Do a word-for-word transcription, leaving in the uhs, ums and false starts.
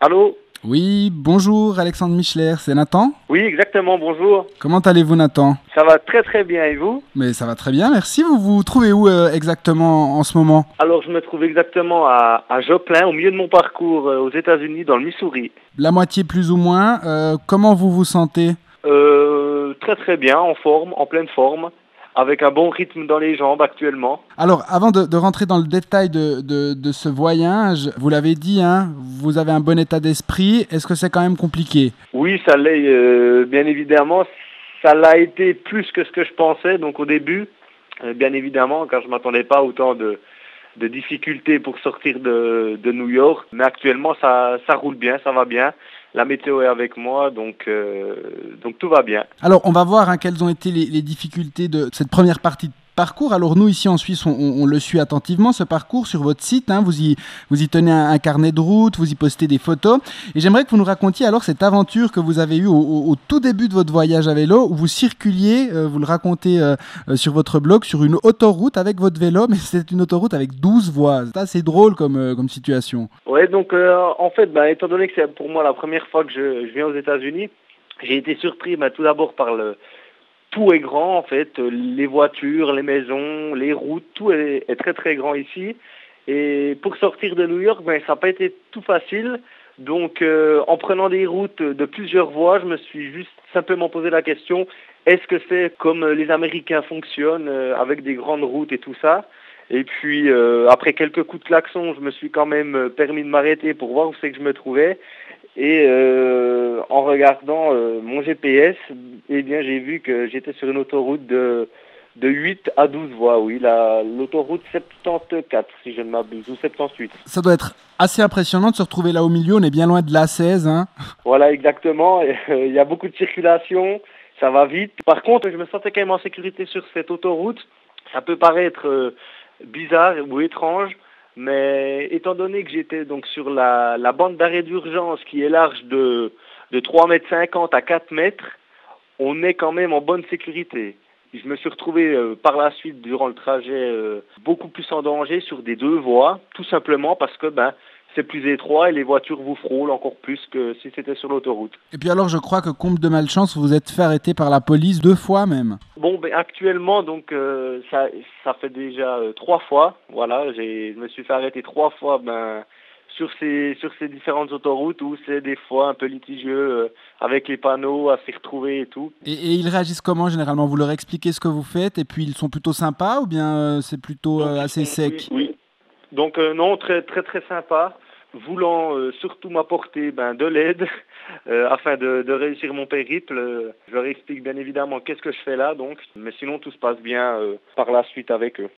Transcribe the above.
Allô? Oui, bonjour Alexandre Michler, c'est Nathan. Oui, exactement, bonjour. Comment allez-vous Nathan? Ça va très très bien et vous? Mais ça va très bien, merci. Vous vous trouvez où euh, exactement en ce moment? Alors je me trouve exactement à, à Joplin, au milieu de mon parcours euh, aux États-Unis, dans le Missouri. La moitié plus ou moins. Euh, comment vous vous sentez? Euh, très très bien, en forme, en pleine forme, avec un bon rythme dans les jambes actuellement. Alors, avant de, de rentrer dans le détail de, de, de ce voyage, vous l'avez dit, hein, vous avez un bon état d'esprit. Est-ce que c'est quand même compliqué? Oui, ça l'est, euh, bien évidemment. Ça l'a été plus que ce que je pensais, donc au début, euh, bien évidemment, car je m'attendais pas à autant de, de difficultés pour sortir de, de New York. Mais actuellement, ça, ça roule bien, ça va bien. La météo est avec moi, donc, euh, donc tout va bien. Alors, on va voir hein, quelles ont été les, les difficultés de cette première partie de parcours. Alors, nous, ici en Suisse, on, on- on le suit attentivement, ce parcours, sur votre site. Hein, vous, y, vous y tenez un, un carnet de route, vous y postez des photos. Et j'aimerais que vous nous racontiez alors cette aventure que vous avez eue au, au- au tout début de votre voyage à vélo, où vous circuliez, euh, vous le racontez euh, euh, sur votre blog, sur une autoroute avec votre vélo, mais c'est une autoroute avec douze voies. C'est assez drôle comme, euh, comme situation. Ouais, donc euh, en fait, bah, étant donné que c'est pour moi la première fois que je, je viens aux États-Unis, j'ai été surpris bah, tout d'abord par le tout est grand en fait, euh, les voitures, les maisons, les routes, tout est, est très très grand ici. Et pour sortir de New York, ben, ça n'a pas été tout facile. Donc euh, en prenant des routes de plusieurs voies, je me suis juste simplement posé la question, est-ce que c'est comme les Américains fonctionnent euh, avec des grandes routes et tout ça? Et puis euh, après quelques coups de klaxon, je me suis quand même euh, permis de m'arrêter pour voir où c'est que je me trouvais. Et euh, en regardant euh, mon G P S, eh bien j'ai vu que j'étais sur une autoroute de de huit à douze voies, oui, la l'autoroute soixante-quatorze si je ne m'abuse, ou soixante-dix-huit. Ça doit être assez impressionnant de se retrouver là au milieu. On est bien loin de l'A seize. Hein. Voilà exactement, et, euh, il y a beaucoup de circulation, ça va vite. Par contre, je me sentais quand même en sécurité sur cette autoroute. Ça peut paraître euh, bizarre ou étrange, mais étant donné que j'étais donc sur la, la bande d'arrêt d'urgence qui est large de, de trois mètres cinquante à quatre mètres, on est quand même en bonne sécurité. Je me suis retrouvé euh, par la suite durant le trajet euh, beaucoup plus en danger sur des deux voies, tout simplement parce que ben c'est plus étroit et les voitures vous frôlent encore plus que si c'était sur l'autoroute. Et puis alors, je crois que comble de malchance, vous vous êtes fait arrêter par la police deux fois même. Bon, ben actuellement donc euh, ça ça fait déjà euh, trois fois, voilà, j'ai je me suis fait arrêter trois fois ben sur ces sur ces différentes autoroutes où c'est des fois un peu litigieux euh, avec les panneaux à s'y retrouver et tout. Et, et ils réagissent comment généralement? Vous leur expliquez ce que vous faites et puis ils sont plutôt sympas ou bien euh, c'est plutôt Donc euh, ils assez sont oui, sec? oui. Donc euh, non, très très très sympa, voulant euh, surtout m'apporter ben, de l'aide euh, afin de, de réussir mon périple. Euh, je leur explique bien évidemment qu'est-ce que je fais là, donc, mais sinon tout se passe bien euh, par la suite avec eux.